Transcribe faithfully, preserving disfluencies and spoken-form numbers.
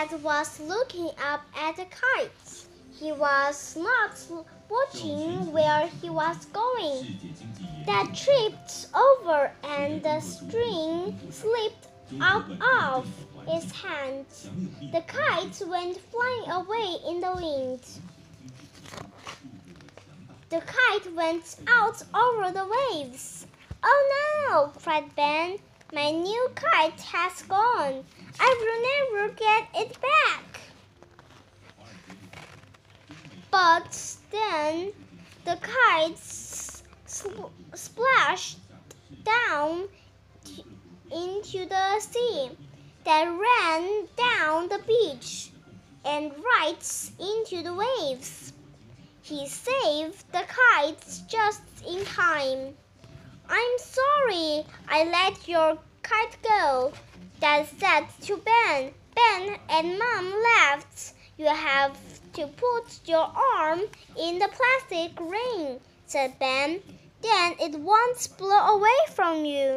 Ted was looking up at the kite. He was not watching where he was going. Ted tripped over and the string slipped out of his hand. The kite went flying away in the wind. The kite went out over the waves. "Oh no!" cried Ben. "My new kite has gone. I will never get it back." But then the kite sl- splashed down t- into the sea, then ran down the beach and right into the waves. He saved the kite just in time. "I'm sorry I let your kite go," Dad said to Ben. Ben and Mom laughed. "You have to put your arm in the plastic ring," said Ben. "Then it won't blow away from you."